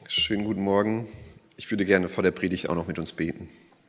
Schönen guten Morgen. Ich würde gerne vor der Predigt auch noch mit uns beten.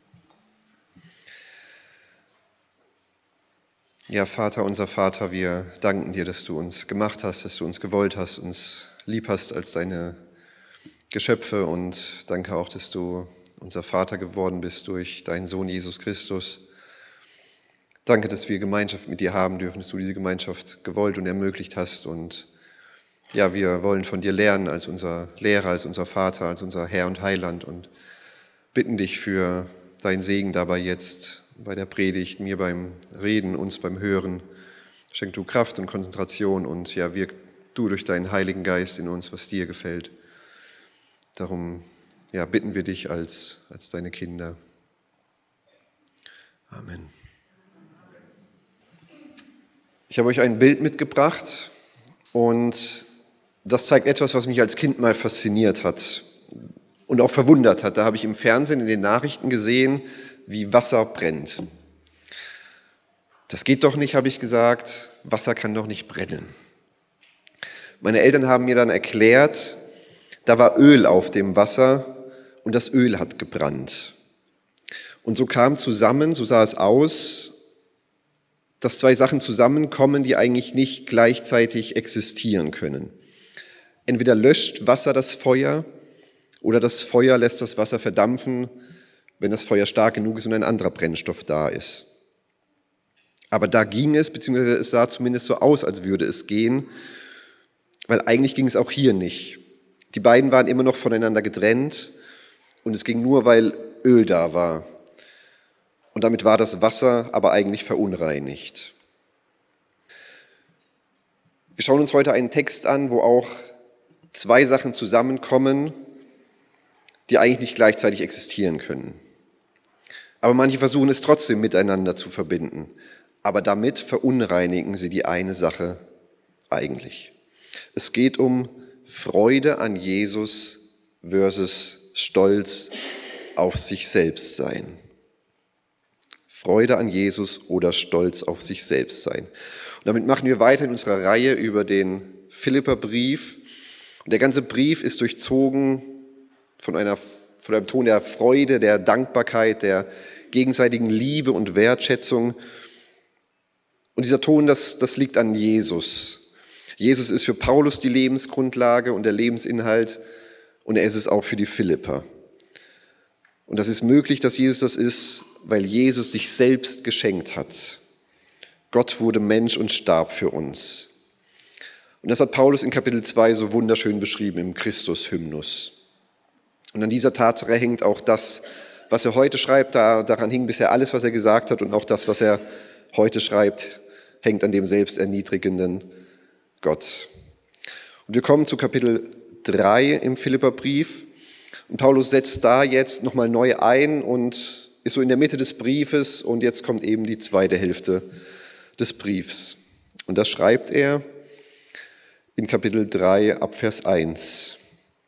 Ja, Vater, unser Vater, wir danken dir, dass du uns gemacht hast, dass du uns gewollt hast, uns lieb hast als deine Geschöpfe und danke auch, dass du unser Vater geworden bist durch deinen Sohn Jesus Christus. Danke, dass wir Gemeinschaft mit dir haben dürfen, dass du diese Gemeinschaft gewollt und ermöglicht hast und ja, wir wollen von dir lernen als unser Lehrer, als unser Vater, als unser Herr und Heiland und bitten dich für deinen Segen dabei jetzt bei der Predigt, mir beim Reden, uns beim Hören. Schenk du Kraft und Konzentration und ja, wirk du durch deinen Heiligen Geist in uns, was dir gefällt. Darum ja, bitten wir dich als deine Kinder. Amen. Ich habe euch ein Bild mitgebracht und das zeigt etwas, was mich als Kind mal fasziniert hat und auch verwundert hat. Da habe ich im Fernsehen, in den Nachrichten gesehen, wie Wasser brennt. Das geht doch nicht, habe ich gesagt. Wasser kann doch nicht brennen. Meine Eltern haben mir dann erklärt, da war Öl auf dem Wasser und das Öl hat gebrannt. Und so kam zusammen, so sah es aus, dass zwei Sachen zusammenkommen, die eigentlich nicht gleichzeitig existieren können. Entweder löscht Wasser das Feuer oder das Feuer lässt das Wasser verdampfen, wenn das Feuer stark genug ist und ein anderer Brennstoff da ist. Aber da ging es, beziehungsweise es sah zumindest so aus, als würde es gehen, weil eigentlich ging es auch hier nicht. Die beiden waren immer noch voneinander getrennt und es ging nur, weil Öl da war. Und damit war das Wasser aber eigentlich verunreinigt. Wir schauen uns heute einen Text an, wo auch zwei Sachen zusammenkommen, die eigentlich nicht gleichzeitig existieren können. Aber manche versuchen es trotzdem miteinander zu verbinden. Aber damit verunreinigen sie die eine Sache eigentlich. Es geht um Freude an Jesus versus Stolz auf sich selbst sein. Freude an Jesus oder Stolz auf sich selbst sein. Und damit machen wir weiter in unserer Reihe über den Philipperbrief. Und der ganze Brief ist durchzogen von einem Ton der Freude, der Dankbarkeit, der gegenseitigen Liebe und Wertschätzung. Und dieser Ton, das liegt an Jesus. Jesus ist für Paulus die Lebensgrundlage und der Lebensinhalt und er ist es auch für die Philipper. Und das ist möglich, dass Jesus das ist, weil Jesus sich selbst geschenkt hat. Gott wurde Mensch und starb für uns. Und das hat Paulus in Kapitel 2 so wunderschön beschrieben im Christus-Hymnus. Und an dieser Tatsache hängt auch das, was er heute schreibt, daran hing bisher alles, was er gesagt hat und auch das, was er heute schreibt, hängt an dem selbsterniedrigenden Gott. Und wir kommen zu Kapitel 3 im Philipperbrief und Paulus setzt da jetzt nochmal neu ein und ist so in der Mitte des Briefes und jetzt kommt eben die zweite Hälfte des Briefs. Und das schreibt er in Kapitel 3 ab Vers 1.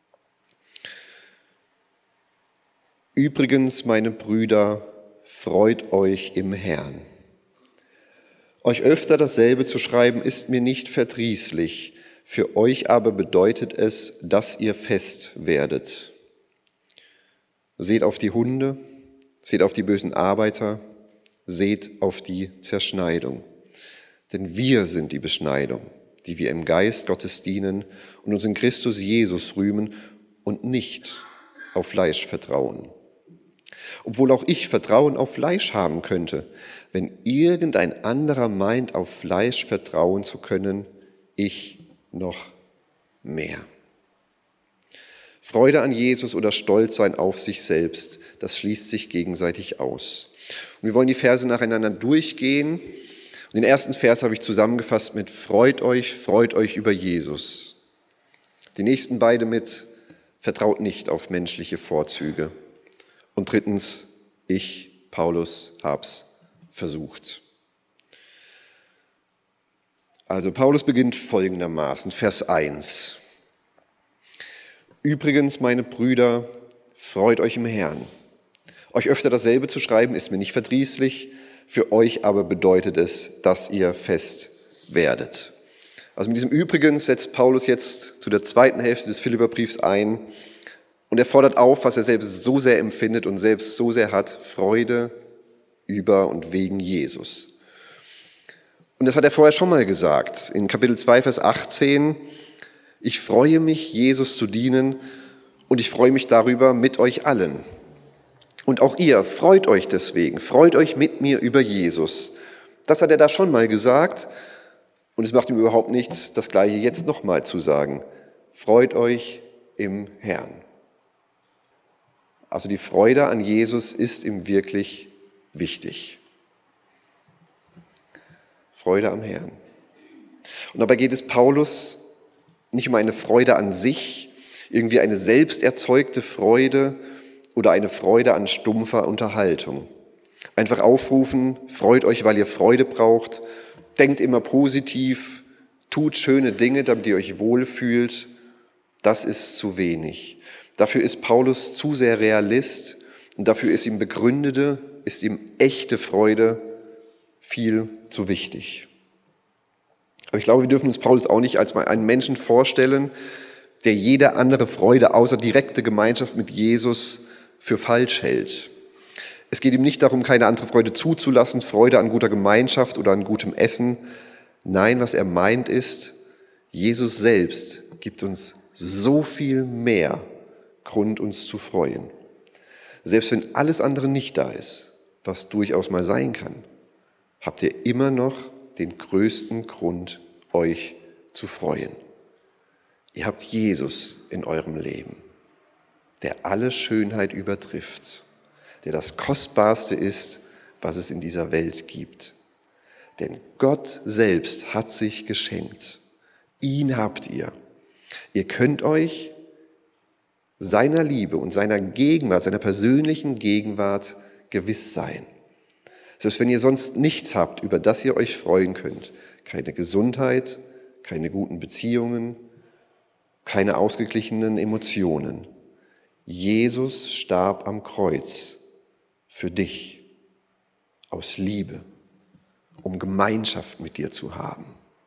Übrigens, meine Brüder, freut euch im Herrn. Euch öfter dasselbe zu schreiben, ist mir nicht verdrießlich. Für euch aber bedeutet es, dass ihr fest werdet. Seht auf die Hunde, seht auf die bösen Arbeiter, seht auf die Zerschneidung. Denn wir sind die Beschneidung, die wir im Geist Gottes dienen und uns in Christus Jesus rühmen und nicht auf Fleisch vertrauen. Obwohl auch ich Vertrauen auf Fleisch haben könnte, wenn irgendein anderer meint, auf Fleisch vertrauen zu können, ich noch mehr. Freude an Jesus oder Stolz sein auf sich selbst, das schließt sich gegenseitig aus. Und wir wollen die Verse nacheinander durchgehen. Und den ersten Vers habe ich zusammengefasst mit freut euch über Jesus. Die nächsten beide mit vertraut nicht auf menschliche Vorzüge. Und drittens, ich, Paulus, hab's versucht. Also Paulus beginnt folgendermaßen, Vers 1. Übrigens, meine Brüder, freut euch im Herrn. Euch öfter dasselbe zu schreiben, ist mir nicht verdrießlich, für euch aber bedeutet es, dass ihr fest werdet. Also mit diesem Übrigens setzt Paulus jetzt zu der zweiten Hälfte des Philipperbriefs ein Und er fordert auf, was er selbst so sehr empfindet und selbst so sehr hat, Freude über und wegen Jesus. Und das hat er vorher schon mal gesagt, in Kapitel 2, Vers 18, ich freue mich, Jesus zu dienen und ich freue mich darüber mit euch allen. Und auch ihr, freut euch deswegen, freut euch mit mir über Jesus. Das hat er da schon mal gesagt und es macht ihm überhaupt nichts, das Gleiche jetzt nochmal zu sagen. Freut euch im Herrn. Also die Freude an Jesus ist ihm wirklich wichtig. Freude am Herrn. Und dabei geht es Paulus nicht um eine Freude an sich, irgendwie eine selbst erzeugte Freude oder eine Freude an stumpfer Unterhaltung. Einfach aufrufen, freut euch, weil ihr Freude braucht, denkt immer positiv, tut schöne Dinge, damit ihr euch wohlfühlt. Das ist zu wenig. Dafür ist Paulus zu sehr Realist und dafür ist ihm begründete, ist ihm echte Freude viel zu wichtig. Aber ich glaube, wir dürfen uns Paulus auch nicht als einen Menschen vorstellen, der jede andere Freude außer direkte Gemeinschaft mit Jesus für falsch hält. Es geht ihm nicht darum, keine andere Freude zuzulassen, Freude an guter Gemeinschaft oder an gutem Essen. Nein, was er meint ist, Jesus selbst gibt uns so viel mehr Grund, uns zu freuen. Selbst wenn alles andere nicht da ist, was durchaus mal sein kann, habt ihr immer noch den größten Grund, euch zu freuen. Ihr habt Jesus in eurem Leben, der alle Schönheit übertrifft, der das Kostbarste ist, was es in dieser Welt gibt. Denn Gott selbst hat sich geschenkt. Ihn habt ihr. Ihr könnt euch seiner Liebe und seiner Gegenwart, seiner persönlichen Gegenwart gewiss sein. Selbst wenn ihr sonst nichts habt, über das ihr euch freuen könnt, keine Gesundheit, keine guten Beziehungen, keine ausgeglichenen Emotionen. Jesus starb am Kreuz für dich aus Liebe, um Gemeinschaft mit dir zu haben.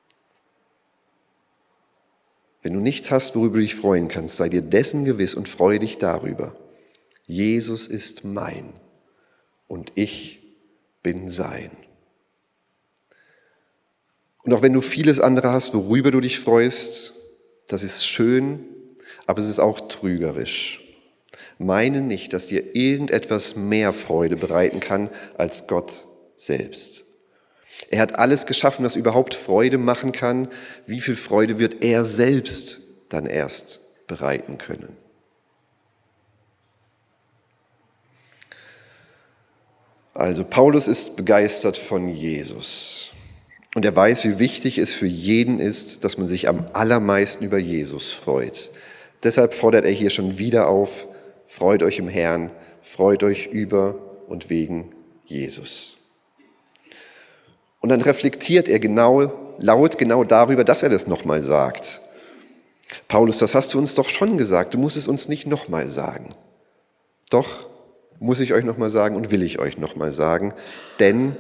Wenn du nichts hast, worüber du dich freuen kannst, sei dir dessen gewiss und freue dich darüber. Jesus ist mein und ich bin sein. Und auch wenn du vieles andere hast, worüber du dich freust, das ist schön, aber es ist auch trügerisch. Meine nicht, dass dir irgendetwas mehr Freude bereiten kann als Gott selbst. Er hat alles geschaffen, was überhaupt Freude machen kann. Wie viel Freude wird er selbst dann erst bereiten können? Also Paulus ist begeistert von Jesus. Und er weiß, wie wichtig es für jeden ist, dass man sich am allermeisten über Jesus freut. Deshalb fordert er hier schon wieder auf, freut euch im Herrn, freut euch über und wegen Jesus. Und dann reflektiert er laut darüber, dass er das nochmal sagt. Paulus, das hast du uns doch schon gesagt, du musst es uns nicht nochmal sagen. Doch, muss ich euch nochmal sagen und will ich euch nochmal sagen, denn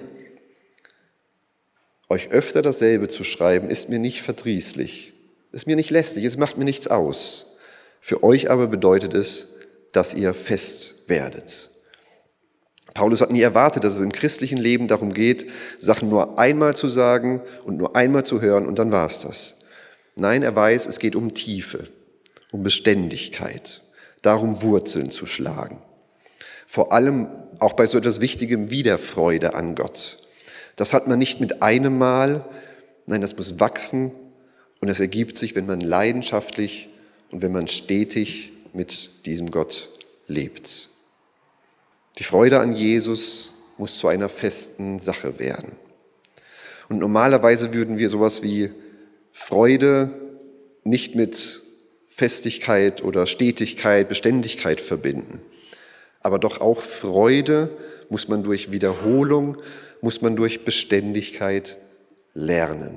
euch öfter dasselbe zu schreiben, ist mir nicht verdrießlich, ist mir nicht lästig, es macht mir nichts aus. Für euch aber bedeutet es, dass ihr fest werdet. Paulus hat nie erwartet, dass es im christlichen Leben darum geht, Sachen nur einmal zu sagen und nur einmal zu hören und dann war es das. Nein, er weiß, es geht um Tiefe, um Beständigkeit, darum Wurzeln zu schlagen. Vor allem auch bei so etwas Wichtigem wie der Freude an Gott. Das hat man nicht mit einem Mal, nein, das muss wachsen und es ergibt sich, wenn man leidenschaftlich und wenn man stetig mit diesem Gott lebt. Die Freude an Jesus muss zu einer festen Sache werden. Und normalerweise würden wir sowas wie Freude nicht mit Festigkeit oder Stetigkeit, Beständigkeit verbinden. Aber doch auch Freude muss man durch Wiederholung, muss man durch Beständigkeit lernen.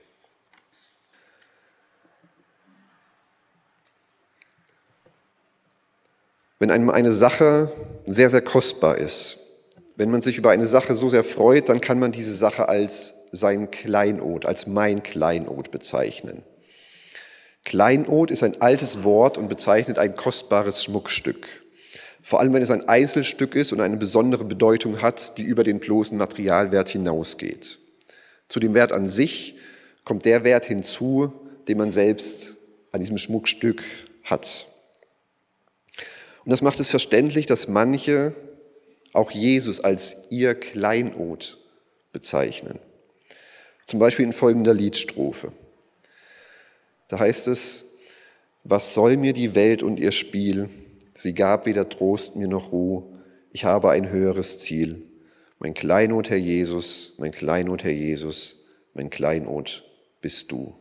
Wenn einem eine Sache sehr, sehr kostbar ist, wenn man sich über eine Sache so sehr freut, dann kann man diese Sache als sein Kleinod, als mein Kleinod bezeichnen. Kleinod ist ein altes Wort und bezeichnet ein kostbares Schmuckstück. Vor allem, wenn es ein Einzelstück ist und eine besondere Bedeutung hat, die über den bloßen Materialwert hinausgeht. Zu dem Wert an sich kommt der Wert hinzu, den man selbst an diesem Schmuckstück hat. Und das macht es verständlich, dass manche auch Jesus als ihr Kleinod bezeichnen. Zum Beispiel in folgender Liedstrophe. Da heißt es: Was soll mir die Welt und ihr Spiel? Sie gab weder Trost mir noch Ruhe. Ich habe ein höheres Ziel. Mein Kleinod, Herr Jesus, mein Kleinod, Herr Jesus, mein Kleinod bist du.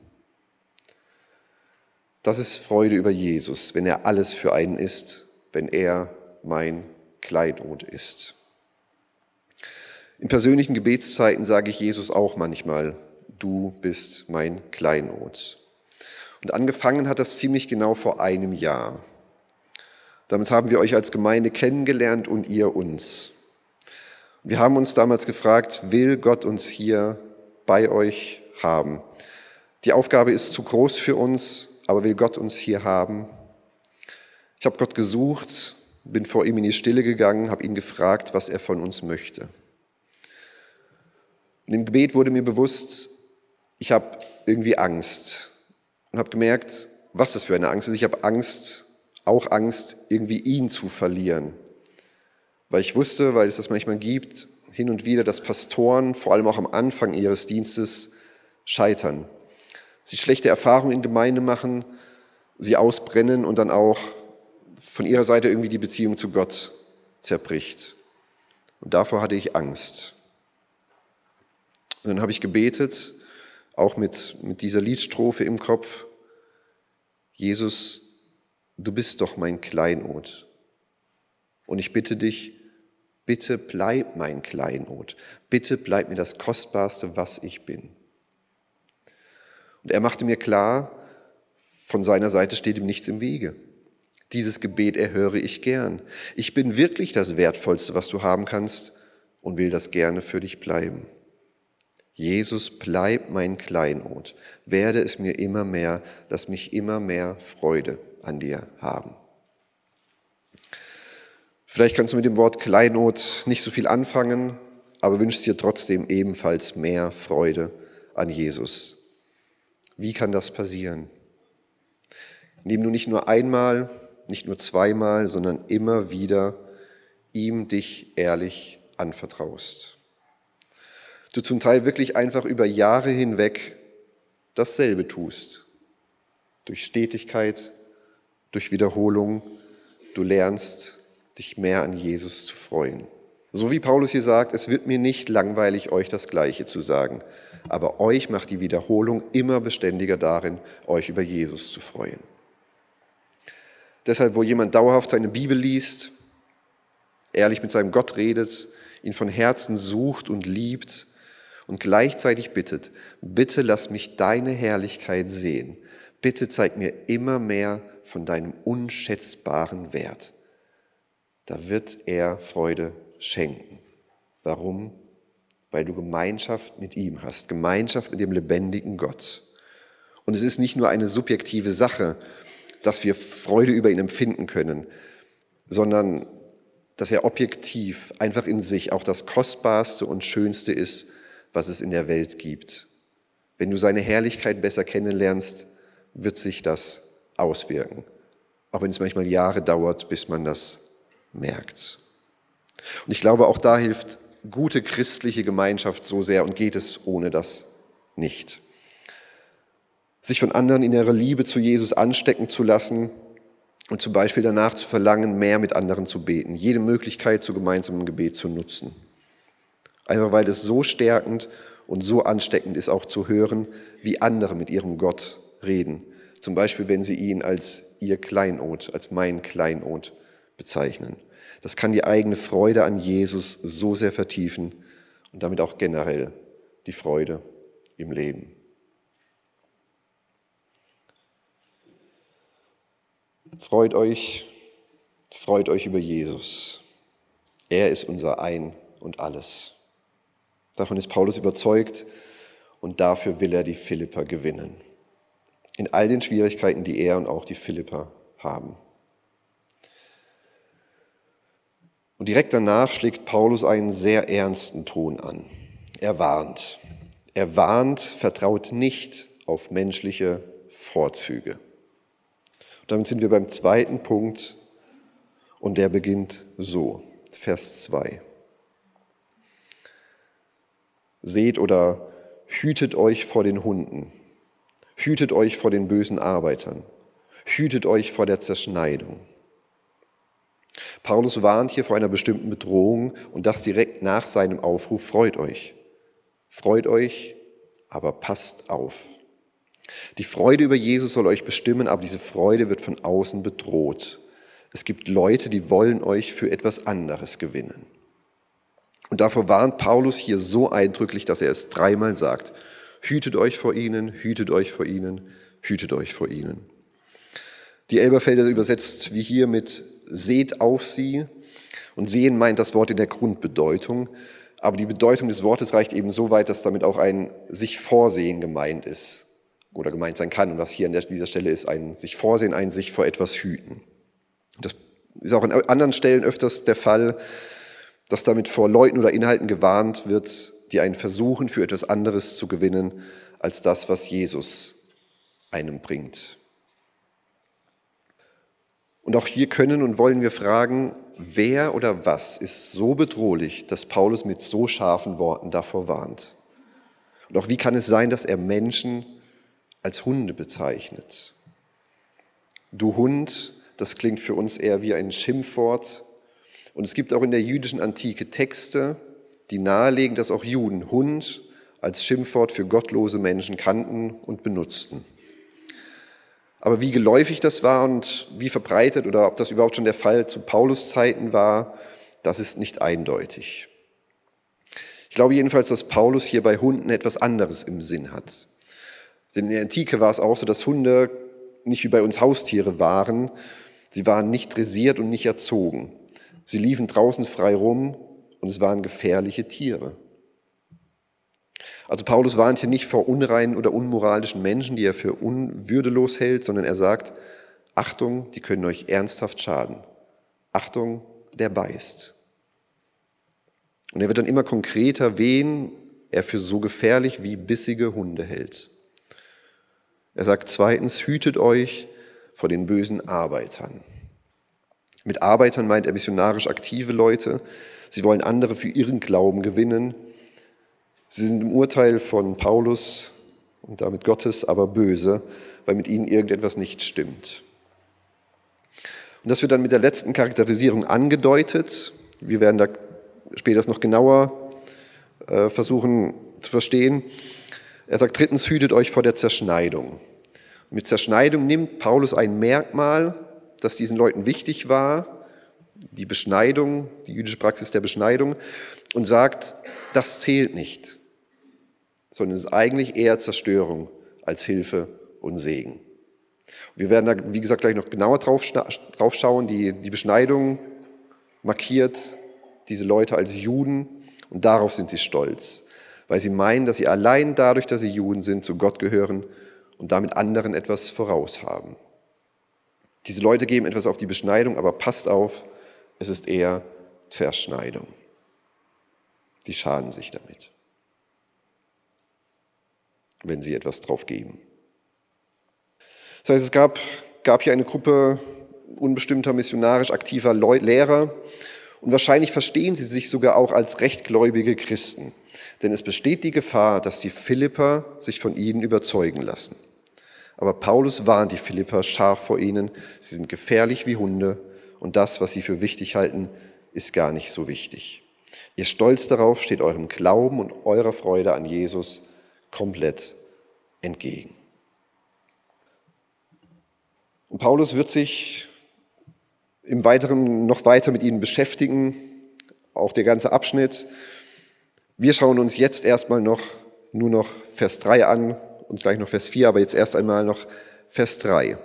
Das ist Freude über Jesus, wenn er alles für einen ist, wenn er mein Kleinod ist. In persönlichen Gebetszeiten sage ich Jesus auch manchmal: Du bist mein Kleinod. Und angefangen hat das ziemlich genau vor einem Jahr. Damit haben wir euch als Gemeinde kennengelernt und ihr uns. Wir haben uns damals gefragt, will Gott uns hier bei euch haben? Die Aufgabe ist zu groß für uns, aber will Gott uns hier haben? Ich habe Gott gesucht, bin vor ihm in die Stille gegangen, habe ihn gefragt, was er von uns möchte. Und im Gebet wurde mir bewusst, ich habe irgendwie Angst. Und habe gemerkt, was das für eine Angst ist. Ich habe auch Angst, irgendwie ihn zu verlieren. Weil ich wusste, weil es das manchmal gibt, hin und wieder, dass Pastoren, vor allem auch am Anfang ihres Dienstes, scheitern. Sie schlechte Erfahrungen in Gemeinde machen, sie ausbrennen und dann auch von ihrer Seite irgendwie die Beziehung zu Gott zerbricht. Und davor hatte ich Angst. Und dann habe ich gebetet, auch mit dieser Liedstrophe im Kopf: Jesus, du bist doch mein Kleinod. Und ich bitte dich, bitte bleib mein Kleinod. Bitte bleib mir das Kostbarste, was ich bin. Und er machte mir klar, von seiner Seite steht ihm nichts im Wege. Dieses Gebet erhöre ich gern. Ich bin wirklich das Wertvollste, was du haben kannst, und will das gerne für dich bleiben. Jesus, bleib mein Kleinod, werde es mir immer mehr, lass mich immer mehr Freude an dir haben. Vielleicht kannst du mit dem Wort Kleinod nicht so viel anfangen, aber wünschst dir trotzdem ebenfalls mehr Freude an Jesus. Wie kann das passieren? Indem du nicht nur einmal, nicht nur zweimal, sondern immer wieder ihm dich ehrlich anvertraust. Du zum Teil wirklich einfach über Jahre hinweg dasselbe tust. Durch Stetigkeit, durch Wiederholung, du lernst, dich mehr an Jesus zu freuen. So wie Paulus hier sagt, es wird mir nicht langweilig, euch das Gleiche zu sagen, aber euch macht die Wiederholung immer beständiger darin, euch über Jesus zu freuen. Deshalb, wo jemand dauerhaft seine Bibel liest, ehrlich mit seinem Gott redet, ihn von Herzen sucht und liebt, und gleichzeitig bittet, bitte lass mich deine Herrlichkeit sehen. Bitte zeig mir immer mehr von deinem unschätzbaren Wert. Da wird er Freude schenken. Warum? Weil du Gemeinschaft mit ihm hast, Gemeinschaft mit dem lebendigen Gott. Und es ist nicht nur eine subjektive Sache, dass wir Freude über ihn empfinden können, sondern dass er objektiv einfach in sich auch das Kostbarste und Schönste ist, was es in der Welt gibt. Wenn du seine Herrlichkeit besser kennenlernst, wird sich das auswirken. Auch wenn es manchmal Jahre dauert, bis man das merkt. Und ich glaube, auch da hilft gute christliche Gemeinschaft so sehr und geht es ohne das nicht. Sich von anderen in ihrer Liebe zu Jesus anstecken zu lassen und zum Beispiel danach zu verlangen, mehr mit anderen zu beten, jede Möglichkeit zu gemeinsamem Gebet zu nutzen. Einfach weil es so stärkend und so ansteckend ist, auch zu hören, wie andere mit ihrem Gott reden. Zum Beispiel, wenn sie ihn als ihr Kleinod, als mein Kleinod bezeichnen. Das kann die eigene Freude an Jesus so sehr vertiefen und damit auch generell die Freude im Leben. Freut euch über Jesus. Er ist unser Ein und Alles. Davon ist Paulus überzeugt und dafür will er die Philipper gewinnen. in all den Schwierigkeiten, die er und auch die Philipper haben. Und direkt danach schlägt Paulus einen sehr ernsten Ton an. Er warnt. Er warnt, vertraut nicht auf menschliche Vorzüge. Und damit sind wir beim zweiten Punkt und der beginnt so, Vers 2. Seht oder hütet euch vor den Hunden, hütet euch vor den bösen Arbeitern, hütet euch vor der Zerschneidung. Paulus warnt hier vor einer bestimmten Bedrohung und das direkt nach seinem Aufruf, freut euch. Freut euch, aber passt auf. Die Freude über Jesus soll euch bestimmen, aber diese Freude wird von außen bedroht. Es gibt Leute, die wollen euch für etwas anderes gewinnen. Und davor warnt Paulus hier so eindrücklich, dass er es 3-mal sagt. Hütet euch vor ihnen, hütet euch vor ihnen, hütet euch vor ihnen. Die Elberfelder übersetzt wie hier mit seht auf sie. Und sehen meint das Wort in der Grundbedeutung. Aber die Bedeutung des Wortes reicht eben so weit, dass damit auch ein sich vorsehen gemeint ist oder gemeint sein kann. Und was hier an dieser Stelle ist, ein sich vorsehen, ein sich vor etwas hüten. Das ist auch an anderen Stellen öfters der Fall, dass damit vor Leuten oder Inhalten gewarnt wird, die einen versuchen, für etwas anderes zu gewinnen, als das, was Jesus einem bringt. Und auch hier können und wollen wir fragen, wer oder was ist so bedrohlich, dass Paulus mit so scharfen Worten davor warnt? Und auch wie kann es sein, dass er Menschen als Hunde bezeichnet? Du Hund, das klingt für uns eher wie ein Schimpfwort. Und es gibt auch in der jüdischen Antike Texte, die nahelegen, dass auch Juden Hund als Schimpfwort für gottlose Menschen kannten und benutzten. Aber wie geläufig das war und wie verbreitet oder ob das überhaupt schon der Fall zu Paulus Zeiten war, das ist nicht eindeutig. Ich glaube jedenfalls, dass Paulus hier bei Hunden etwas anderes im Sinn hat. Denn in der Antike war es auch so, dass Hunde nicht wie bei uns Haustiere waren. Sie waren nicht dressiert und nicht erzogen. Sie liefen draußen frei rum und es waren gefährliche Tiere. Also Paulus warnt hier nicht vor unreinen oder unmoralischen Menschen, die er für unwürdelos hält, sondern er sagt, Achtung, die können euch ernsthaft schaden. Achtung, der beißt. Und er wird dann immer konkreter, wen er für so gefährlich wie bissige Hunde hält. Er sagt 2, hütet euch vor den bösen Arbeitern. Mit Arbeitern meint er missionarisch aktive Leute. Sie wollen andere für ihren Glauben gewinnen. Sie sind im Urteil von Paulus und damit Gottes aber böse, weil mit ihnen irgendetwas nicht stimmt. Und das wird dann mit der letzten Charakterisierung angedeutet. Wir werden da später das noch genauer versuchen zu verstehen. Er sagt 3, hütet euch vor der Zerschneidung. Und mit Zerschneidung nimmt Paulus ein Merkmal, das diesen Leuten wichtig war, die Beschneidung, die jüdische Praxis der Beschneidung, und sagt, das zählt nicht, sondern es ist eigentlich eher Zerstörung als Hilfe und Segen. Wir werden da, wie gesagt, gleich noch genauer drauf schauen. Die Beschneidung markiert diese Leute als Juden und darauf sind sie stolz, weil sie meinen, dass sie allein dadurch, dass sie Juden sind, zu Gott gehören und damit anderen etwas voraus haben. Diese Leute geben etwas auf die Beschneidung, aber passt auf, es ist eher Zerschneidung. Die schaden sich damit, wenn sie etwas drauf geben. Das heißt, es gab hier eine Gruppe unbestimmter missionarisch aktiver Lehrer und wahrscheinlich verstehen sie sich sogar auch als rechtgläubige Christen, denn es besteht die Gefahr, dass die Philipper sich von ihnen überzeugen lassen. Aber Paulus warnt die Philipper scharf vor ihnen, sie sind gefährlich wie Hunde und das, was sie für wichtig halten, ist gar nicht so wichtig. Ihr Stolz darauf steht eurem Glauben und eurer Freude an Jesus komplett entgegen. Und Paulus wird sich im Weiteren noch weiter mit ihnen beschäftigen, auch der ganze Abschnitt. Wir schauen uns jetzt erstmal nur noch Vers 3 an und gleich noch Vers 4, aber jetzt erst einmal noch Vers 3.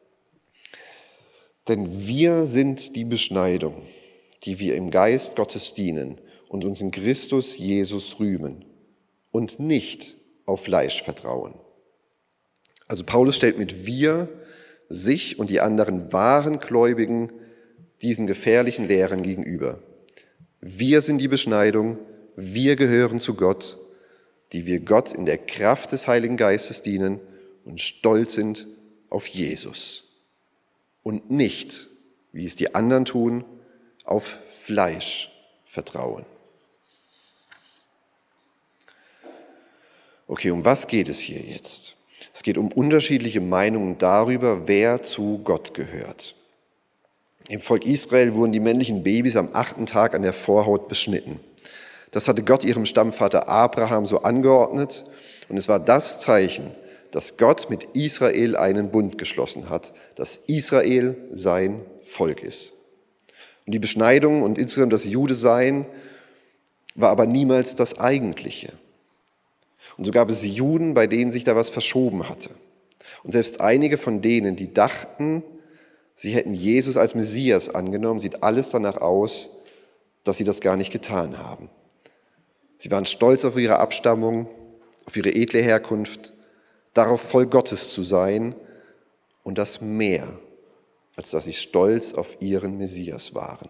Denn wir sind die Beschneidung, die wir im Geist Gottes dienen und uns in Christus Jesus rühmen und nicht auf Fleisch vertrauen. Also Paulus stellt mit wir sich und die anderen wahren Gläubigen diesen gefährlichen Lehrern gegenüber. Wir sind die Beschneidung, wir gehören zu Gott, die wir Gott in der Kraft des Heiligen Geistes dienen und stolz sind auf Jesus. Und nicht, wie es die anderen tun, auf Fleisch vertrauen. Okay, um was geht es hier jetzt? Es geht um unterschiedliche Meinungen darüber, wer zu Gott gehört. Im Volk Israel wurden die männlichen Babys am 8. Tag an der Vorhaut beschnitten. Das hatte Gott ihrem Stammvater Abraham so angeordnet und es war das Zeichen, dass Gott mit Israel einen Bund geschlossen hat, dass Israel sein Volk ist. Und die Beschneidung und insgesamt das Judesein war aber niemals das Eigentliche. Und so gab es Juden, bei denen sich da was verschoben hatte. Und selbst einige von denen, die dachten, sie hätten Jesus als Messias angenommen, sieht alles danach aus, dass sie das gar nicht getan haben. Sie waren stolz auf ihre Abstammung, auf ihre edle Herkunft, darauf voll Gottes zu sein und das mehr, als dass sie stolz auf ihren Messias waren.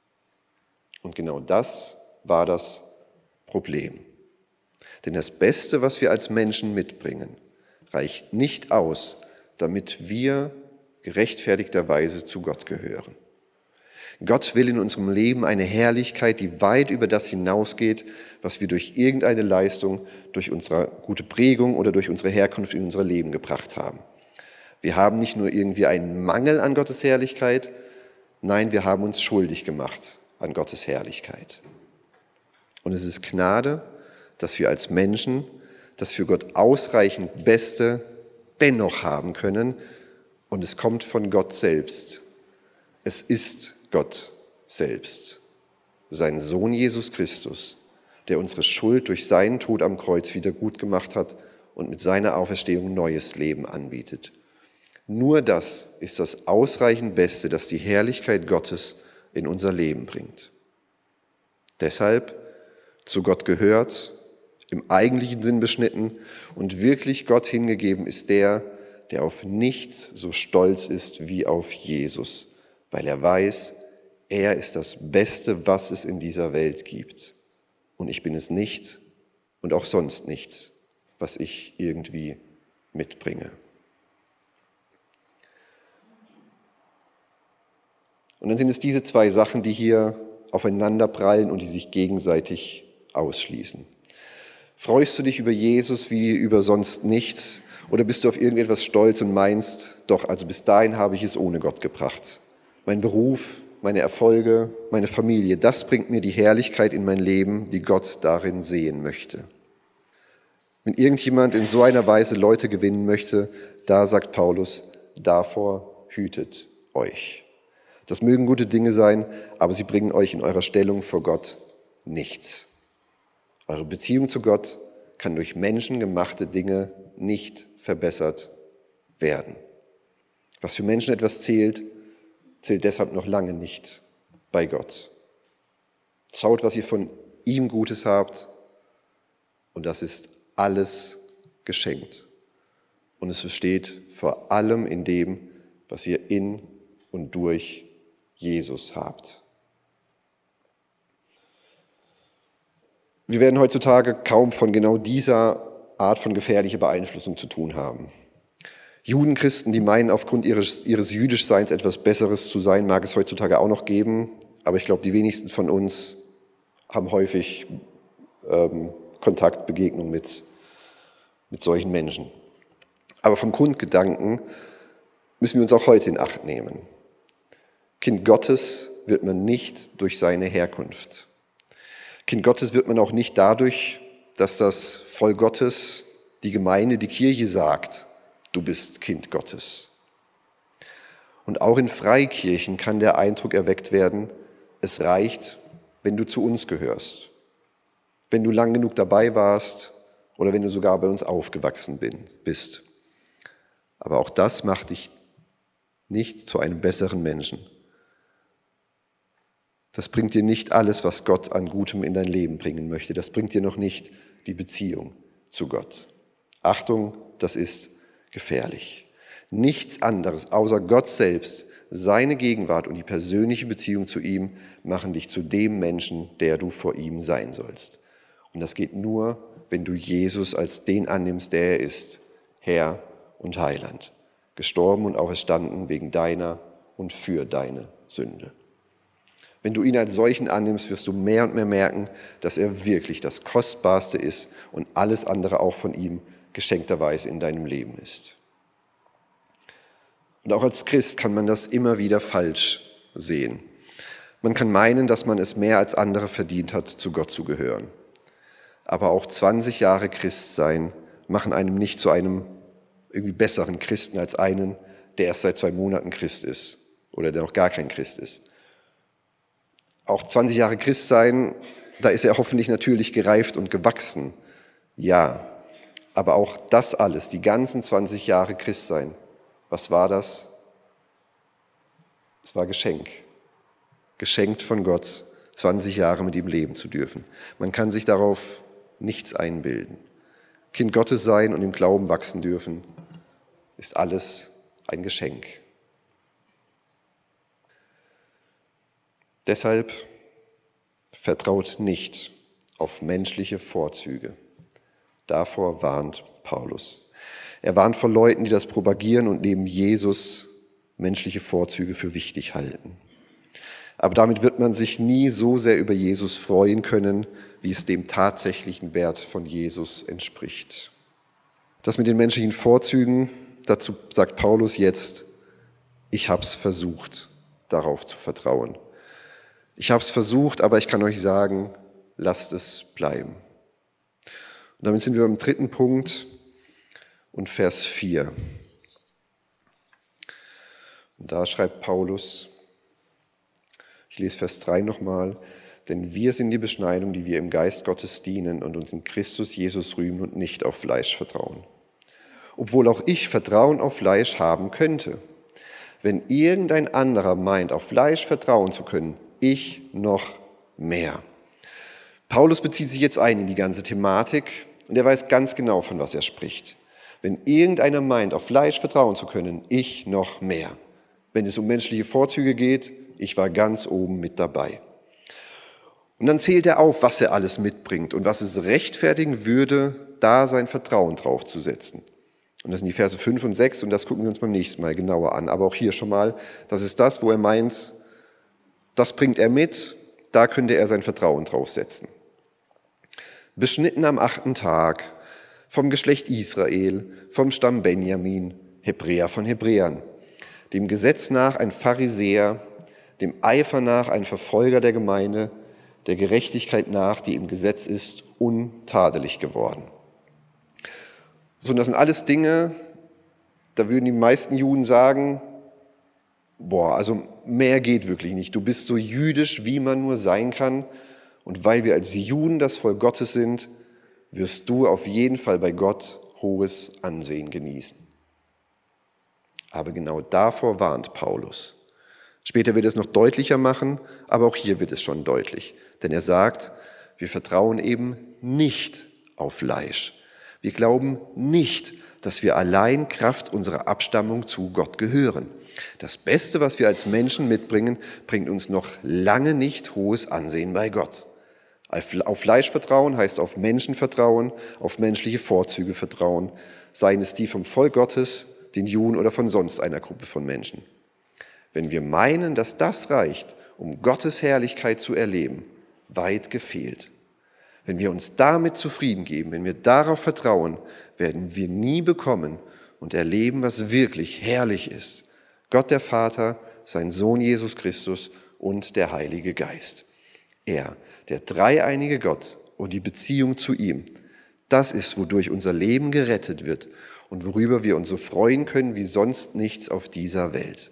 Und genau das war das Problem. Denn das Beste, was wir als Menschen mitbringen, reicht nicht aus, damit wir gerechtfertigterweise zu Gott gehören. Gott will in unserem Leben eine Herrlichkeit, die weit über das hinausgeht, was wir durch irgendeine Leistung, durch unsere gute Prägung oder durch unsere Herkunft in unser Leben gebracht haben. Wir haben nicht nur irgendwie einen Mangel an Gottes Herrlichkeit, nein, wir haben uns schuldig gemacht an Gottes Herrlichkeit. Und es ist Gnade, dass wir als Menschen das für Gott ausreichend Beste dennoch haben können. Und es kommt von Gott selbst. Es ist Gott selbst, sein Sohn Jesus Christus, der unsere Schuld durch seinen Tod am Kreuz wieder gut gemacht hat und mit seiner Auferstehung neues Leben anbietet. Nur das ist das ausreichend Beste, das die Herrlichkeit Gottes in unser Leben bringt. Deshalb zu Gott gehört, im eigentlichen Sinn beschnitten und wirklich Gott hingegeben ist der auf nichts so stolz ist wie auf Jesus, weil er weiß, er ist das Beste, was es in dieser Welt gibt. Und ich bin es nicht und auch sonst nichts, was ich irgendwie mitbringe. Und dann sind es diese zwei Sachen, die hier aufeinander prallen und die sich gegenseitig ausschließen. Freust du dich über Jesus wie über sonst nichts oder bist du auf irgendetwas stolz und meinst, doch, also bis dahin habe ich es ohne Gott gebracht. Mein Beruf, meine Erfolge, meine Familie, das bringt mir die Herrlichkeit in mein Leben, die Gott darin sehen möchte. Wenn irgendjemand in so einer Weise Leute gewinnen möchte, da sagt Paulus, davor hütet euch. Das mögen gute Dinge sein, aber sie bringen euch in eurer Stellung vor Gott nichts. Eure Beziehung zu Gott kann durch menschengemachte Dinge nicht verbessert werden. Was für Menschen etwas zählt, zählt deshalb noch lange nicht bei Gott. Schaut, was ihr von ihm Gutes habt, und das ist alles geschenkt. Und es besteht vor allem in dem, was ihr in und durch Jesus habt. Wir werden heutzutage kaum von genau dieser Art von gefährlicher Beeinflussung zu tun haben. Judenchristen, die meinen, aufgrund ihres Jüdischseins etwas Besseres zu sein, mag es heutzutage auch noch geben, aber ich glaube, die wenigsten von uns haben häufig Kontakt, Begegnung mit solchen Menschen. Aber vom Grundgedanken müssen wir uns auch heute in Acht nehmen. Kind Gottes wird man nicht durch seine Herkunft. Kind Gottes wird man auch nicht dadurch, dass das Volk Gottes, die Gemeinde, die Kirche sagt, du bist Kind Gottes. Und auch in Freikirchen kann der Eindruck erweckt werden, es reicht, wenn du zu uns gehörst, wenn du lang genug dabei warst oder wenn du sogar bei uns aufgewachsen bist. Aber auch das macht dich nicht zu einem besseren Menschen. Das bringt dir nicht alles, was Gott an Gutem in dein Leben bringen möchte. Das bringt dir noch nicht die Beziehung zu Gott. Achtung, das ist gefährlich. Nichts anderes außer Gott selbst, seine Gegenwart und die persönliche Beziehung zu ihm machen dich zu dem Menschen, der du vor ihm sein sollst. Und das geht nur, wenn du Jesus als den annimmst, der er ist, Herr und Heiland, gestorben und auferstanden wegen deiner und für deine Sünde. Wenn du ihn als solchen annimmst, wirst du mehr und mehr merken, dass er wirklich das Kostbarste ist und alles andere auch von ihm geschenkterweise in deinem Leben ist. Und auch als Christ kann man das immer wieder falsch sehen. Man kann meinen, dass man es mehr als andere verdient hat, zu Gott zu gehören. Aber auch 20 Jahre Christsein machen einem nicht zu einem irgendwie besseren Christen als einen, der erst seit 2 Monaten Christ ist oder der noch gar kein Christ ist. Auch 20 Jahre Christsein, da ist er hoffentlich natürlich gereift und gewachsen. Ja, aber auch das alles, die ganzen 20 Jahre Christsein, was war das? Es war Geschenk. Geschenkt von Gott, 20 Jahre mit ihm leben zu dürfen. Man kann sich darauf nichts einbilden. Kind Gottes sein und im Glauben wachsen dürfen, ist alles ein Geschenk. Deshalb vertraut nicht auf menschliche Vorzüge. Davor warnt Paulus. Er warnt vor Leuten, die das propagieren und neben Jesus menschliche Vorzüge für wichtig halten. Aber damit wird man sich nie so sehr über Jesus freuen können, wie es dem tatsächlichen Wert von Jesus entspricht. Das mit den menschlichen Vorzügen, dazu sagt Paulus jetzt, ich habe es versucht, darauf zu vertrauen. Ich habe es versucht, aber ich kann euch sagen, lasst es bleiben. Und damit sind wir beim 3. Punkt und Vers 4. Und da schreibt Paulus, ich lese Vers 3 nochmal, denn wir sind die Beschneidung, die wir im Geist Gottes dienen und uns in Christus Jesus rühmen und nicht auf Fleisch vertrauen. Obwohl auch ich Vertrauen auf Fleisch haben könnte. Wenn irgendein anderer meint, auf Fleisch vertrauen zu können, ich noch mehr. Paulus bezieht sich jetzt ein in die ganze Thematik und er weiß ganz genau, von was er spricht. Wenn irgendeiner meint, auf Fleisch vertrauen zu können, ich noch mehr. Wenn es um menschliche Vorzüge geht, ich war ganz oben mit dabei. Und dann zählt er auf, was er alles mitbringt und was es rechtfertigen würde, da sein Vertrauen drauf zu setzen. Und das sind die Verse 5 und 6 und das gucken wir uns beim nächsten Mal genauer an. Aber auch hier schon mal, das ist das, wo er meint, das bringt er mit, da könnte er sein Vertrauen draufsetzen. Beschnitten am 8. Tag, vom Geschlecht Israel, vom Stamm Benjamin, Hebräer von Hebräern, dem Gesetz nach ein Pharisäer, dem Eifer nach ein Verfolger der Gemeinde, der Gerechtigkeit nach, die im Gesetz ist, untadelig geworden. So, und das sind alles Dinge, da würden die meisten Juden sagen, also mehr geht wirklich nicht. Du bist so jüdisch, wie man nur sein kann. Und weil wir als Juden das Volk Gottes sind, wirst du auf jeden Fall bei Gott hohes Ansehen genießen. Aber genau davor warnt Paulus. Später wird er es noch deutlicher machen, aber auch hier wird es schon deutlich. Denn er sagt, wir vertrauen eben nicht auf Fleisch. Wir glauben nicht, dass wir allein Kraft unserer Abstammung zu Gott gehören. Das Beste, was wir als Menschen mitbringen, bringt uns noch lange nicht hohes Ansehen bei Gott. Auf Fleisch vertrauen heißt auf Menschen vertrauen, auf menschliche Vorzüge vertrauen, seien es die vom Volk Gottes, den Juden oder von sonst einer Gruppe von Menschen. Wenn wir meinen, dass das reicht, um Gottes Herrlichkeit zu erleben, weit gefehlt. Wenn wir uns damit zufrieden geben, wenn wir darauf vertrauen, werden wir nie bekommen und erleben, was wirklich herrlich ist. Gott der Vater, sein Sohn Jesus Christus und der Heilige Geist. Er, der dreieinige Gott und die Beziehung zu ihm, das ist, wodurch unser Leben gerettet wird und worüber wir uns so freuen können wie sonst nichts auf dieser Welt.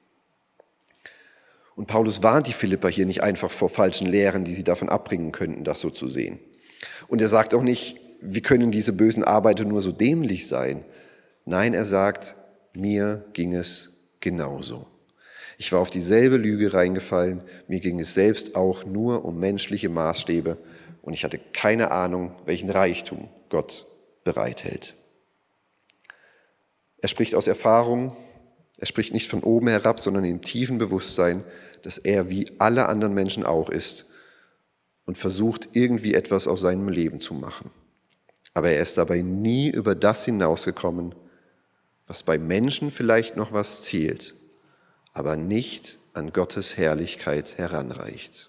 Und Paulus warnt die Philipper hier nicht einfach vor falschen Lehren, die sie davon abbringen könnten, das so zu sehen. Und er sagt auch nicht, wie können diese bösen Arbeiter nur so dämlich sein? Nein, er sagt, mir ging es genauso. Ich war auf dieselbe Lüge reingefallen, mir ging es selbst auch nur um menschliche Maßstäbe und ich hatte keine Ahnung, welchen Reichtum Gott bereithält. Er spricht aus Erfahrung, er spricht nicht von oben herab, sondern im tiefen Bewusstsein, dass er wie alle anderen Menschen auch ist und versucht, irgendwie etwas aus seinem Leben zu machen. Aber er ist dabei nie über das hinausgekommen, was bei Menschen vielleicht noch was zählt, aber nicht an Gottes Herrlichkeit heranreicht.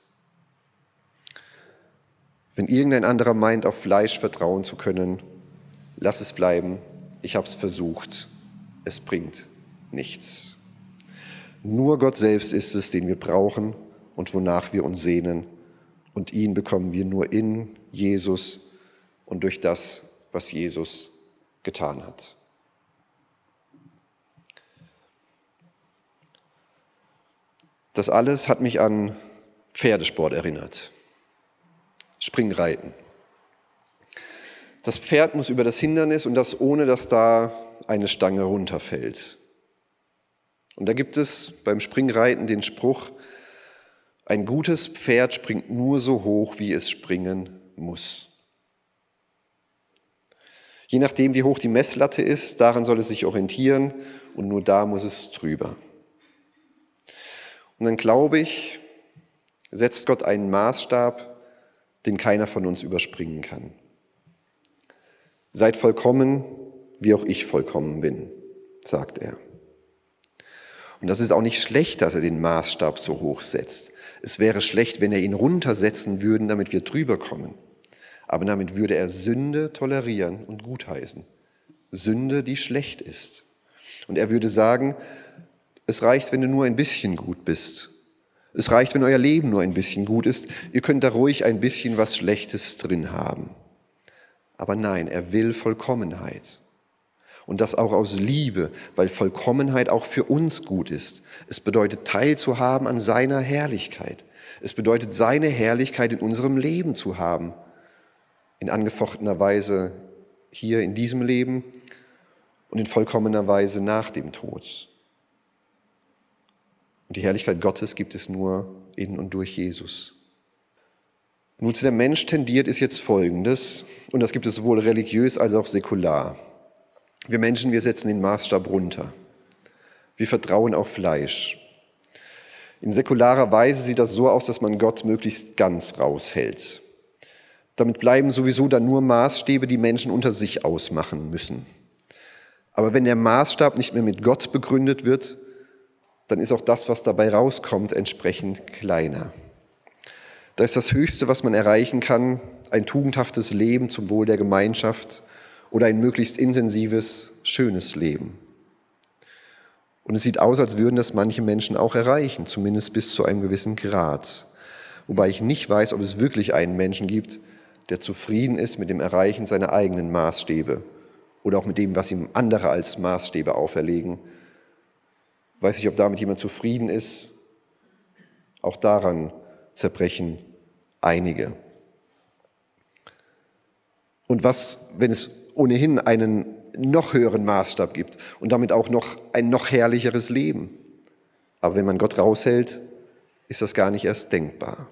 Wenn irgendein anderer meint, auf Fleisch vertrauen zu können, lass es bleiben, ich habe es versucht, es bringt nichts. Nur Gott selbst ist es, den wir brauchen und wonach wir uns sehnen, und ihn bekommen wir nur in Jesus und durch das, was Jesus getan hat. Das alles hat mich an Pferdesport erinnert. Springreiten. Das Pferd muss über das Hindernis und das ohne, dass da eine Stange runterfällt. Und da gibt es beim Springreiten den Spruch, ein gutes Pferd springt nur so hoch, wie es springen muss. Je nachdem, wie hoch die Messlatte ist, daran soll es sich orientieren und nur da muss es drüber. Und dann glaube ich, setzt Gott einen Maßstab, den keiner von uns überspringen kann. Seid vollkommen, wie auch ich vollkommen bin, sagt er. Und das ist auch nicht schlecht, dass er den Maßstab so hoch setzt. Es wäre schlecht, wenn er ihn runtersetzen würde, damit wir drüber kommen. Aber damit würde er Sünde tolerieren und gutheißen. Sünde, die schlecht ist. Und er würde sagen, es reicht, wenn du nur ein bisschen gut bist. Es reicht, wenn euer Leben nur ein bisschen gut ist. Ihr könnt da ruhig ein bisschen was Schlechtes drin haben. Aber nein, er will Vollkommenheit. Und das auch aus Liebe, weil Vollkommenheit auch für uns gut ist. Es bedeutet, teilzuhaben an seiner Herrlichkeit. Es bedeutet, seine Herrlichkeit in unserem Leben zu haben. In angefochtener Weise hier in diesem Leben und in vollkommener Weise nach dem Tod. Und die Herrlichkeit Gottes gibt es nur in und durch Jesus. Und wozu der Mensch tendiert, ist jetzt Folgendes, und das gibt es sowohl religiös als auch säkular. Wir Menschen, wir setzen den Maßstab runter. Wir vertrauen auf Fleisch. In säkularer Weise sieht das so aus, dass man Gott möglichst ganz raushält. Damit bleiben sowieso dann nur Maßstäbe, die Menschen unter sich ausmachen müssen. Aber wenn der Maßstab nicht mehr mit Gott begründet wird, dann ist auch das, was dabei rauskommt, entsprechend kleiner. Da ist das Höchste, was man erreichen kann, ein tugendhaftes Leben zum Wohl der Gemeinschaft oder ein möglichst intensives, schönes Leben. Und es sieht aus, als würden das manche Menschen auch erreichen, zumindest bis zu einem gewissen Grad. Wobei ich nicht weiß, ob es wirklich einen Menschen gibt, der zufrieden ist mit dem Erreichen seiner eigenen Maßstäbe oder auch mit dem, was ihm andere als Maßstäbe auferlegen. Weiß nicht, ob damit jemand zufrieden ist. Auch daran zerbrechen einige. Und was, wenn es ohnehin einen noch höheren Maßstab gibt und damit auch noch ein noch herrlicheres Leben? Aber wenn man Gott raushält, ist das gar nicht erst denkbar.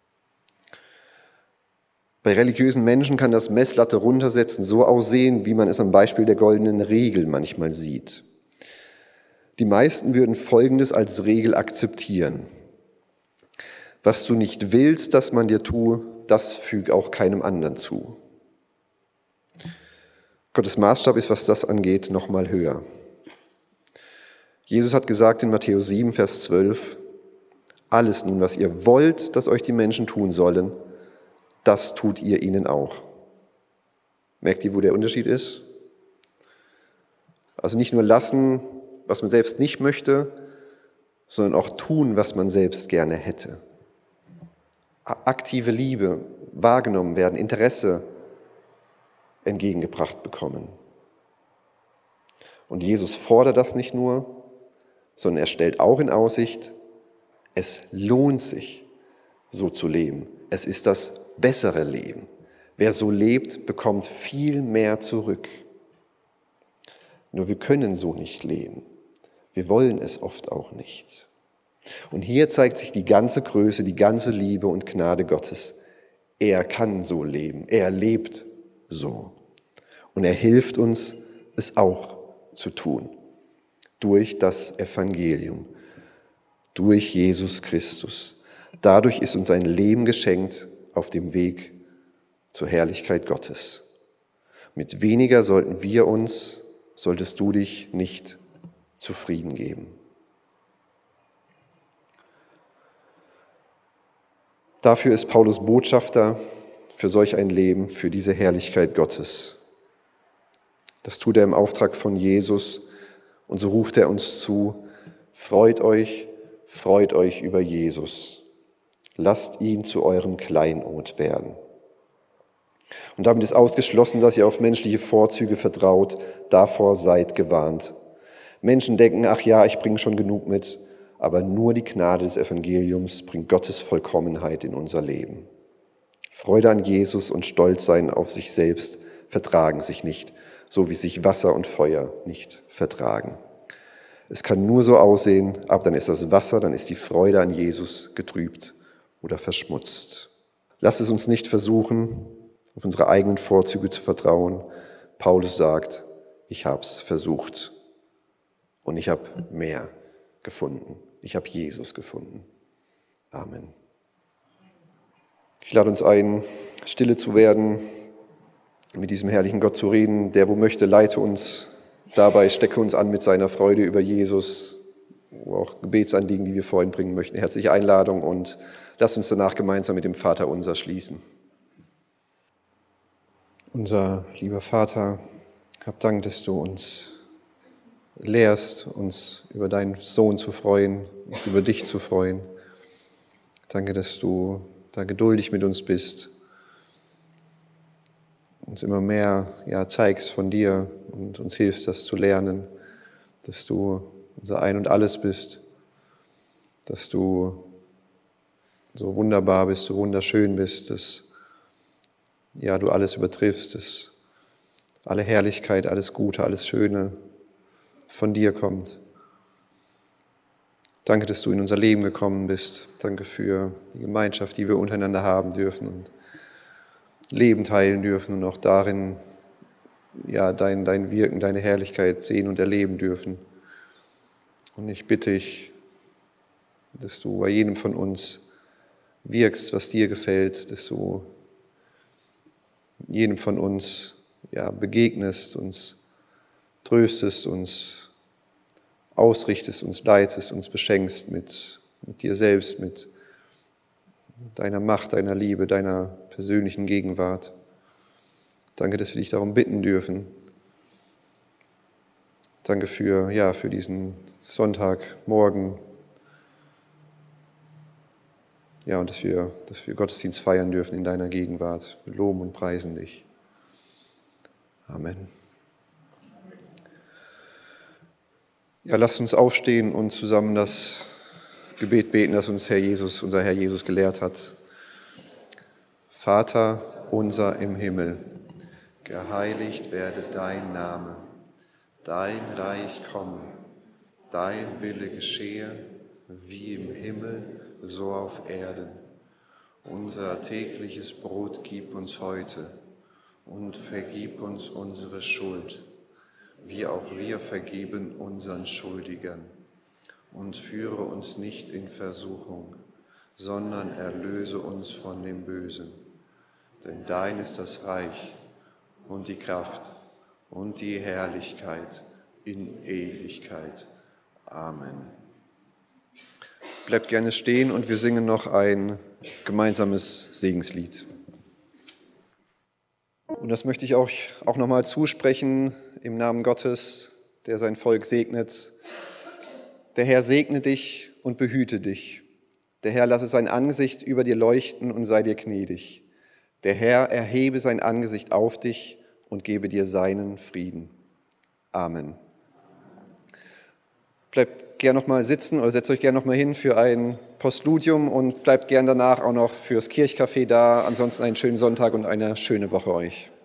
Bei religiösen Menschen kann das Messlatte runtersetzen so aussehen, wie man es am Beispiel der goldenen Regel manchmal sieht. Die meisten würden Folgendes als Regel akzeptieren. Was du nicht willst, dass man dir tue, das füg auch keinem anderen zu. Gottes Maßstab ist, was das angeht, noch mal höher. Jesus hat gesagt in Matthäus 7, Vers 12, alles nun, was ihr wollt, dass euch die Menschen tun sollen, das tut ihr ihnen auch. Merkt ihr, wo der Unterschied ist? Also nicht nur lassen, was man selbst nicht möchte, sondern auch tun, was man selbst gerne hätte. Aktive Liebe, wahrgenommen werden, Interesse entgegengebracht bekommen. Und Jesus fordert das nicht nur, sondern er stellt auch in Aussicht, es lohnt sich, so zu leben. Es ist das bessere Leben. Wer so lebt, bekommt viel mehr zurück. Nur wir können so nicht leben. Wir wollen es oft auch nicht. Und hier zeigt sich die ganze Größe, die ganze Liebe und Gnade Gottes. Er kann so leben. Er lebt so. Und er hilft uns, es auch zu tun. Durch das Evangelium, durch Jesus Christus. Dadurch ist uns ein Leben geschenkt auf dem Weg zur Herrlichkeit Gottes. Mit weniger solltest du dich nicht zufrieden geben. Dafür ist Paulus Botschafter für solch ein Leben, für diese Herrlichkeit Gottes. Das tut er im Auftrag von Jesus und so ruft er uns zu: freut euch über Jesus. Lasst ihn zu eurem Kleinod werden. Und damit ist ausgeschlossen, dass ihr auf menschliche Vorzüge vertraut, davor seid gewarnt. Menschen denken, ach ja, ich bringe schon genug mit, aber nur die Gnade des Evangeliums bringt Gottes Vollkommenheit in unser Leben. Freude an Jesus und Stolzsein auf sich selbst vertragen sich nicht, so wie sich Wasser und Feuer nicht vertragen. Es kann nur so aussehen, aber dann ist das Wasser, dann ist die Freude an Jesus getrübt oder verschmutzt. Lasst es uns nicht versuchen, auf unsere eigenen Vorzüge zu vertrauen. Paulus sagt, ich habe es versucht und ich habe mehr gefunden. Ich habe Jesus gefunden. Amen. Ich lade uns ein, stille zu werden, mit diesem herrlichen Gott zu reden. Der, wo möchte, leite uns dabei, stecke uns an mit seiner Freude über Jesus, auch Gebetsanliegen, die wir vorhin bringen möchten. Herzliche Einladung und lasst uns danach gemeinsam mit dem Vaterunser schließen. Unser lieber Vater, hab Dank, dass du uns lehrst, uns über deinen Sohn zu freuen, uns über dich zu freuen. Danke, dass du da geduldig mit uns bist, uns immer mehr zeigst von dir und uns hilfst, das zu lernen, dass du unser Ein und Alles bist, dass du so wunderbar bist, so wunderschön bist, dass du alles übertriffst, dass alle Herrlichkeit, alles Gute, alles Schöne von dir kommt. Danke, dass du in unser Leben gekommen bist. Danke für die Gemeinschaft, die wir untereinander haben dürfen und Leben teilen dürfen und auch darin dein Wirken, deine Herrlichkeit sehen und erleben dürfen. Und ich bitte dich, dass du bei jedem von uns wirkst, was dir gefällt, dass du jedem von uns begegnest, uns tröstest, uns ausrichtest, uns leitest, uns beschenkst mit dir selbst, mit deiner Macht, deiner Liebe, deiner persönlichen Gegenwart. Danke, dass wir dich darum bitten dürfen. Danke für diesen Sonntagmorgen. Und dass wir Gottesdienst feiern dürfen in deiner Gegenwart. Wir loben und preisen dich. Amen. Lasst uns aufstehen und zusammen das Gebet beten, das uns unser Herr Jesus gelehrt hat. Vater unser im Himmel, geheiligt werde dein Name, dein Reich komme, dein Wille geschehe, wie im Himmel, so auf Erden. Unser tägliches Brot gib uns heute und vergib uns unsere Schuld, wie auch wir vergeben unseren Schuldigern. Und führe uns nicht in Versuchung, sondern erlöse uns von dem Bösen. Denn dein ist das Reich und die Kraft und die Herrlichkeit in Ewigkeit. Amen. Bleibt gerne stehen und wir singen noch ein gemeinsames Segenslied. Und das möchte ich auch nochmal zusprechen im Namen Gottes, der sein Volk segnet. Der Herr segne dich und behüte dich. Der Herr lasse sein Angesicht über dir leuchten und sei dir gnädig. Der Herr erhebe sein Angesicht auf dich und gebe dir seinen Frieden. Amen. Bleibt gern noch mal sitzen oder setzt euch gern noch mal hin für ein Postludium und bleibt gern danach auch noch fürs Kirchcafé da. Ansonsten einen schönen Sonntag und eine schöne Woche euch.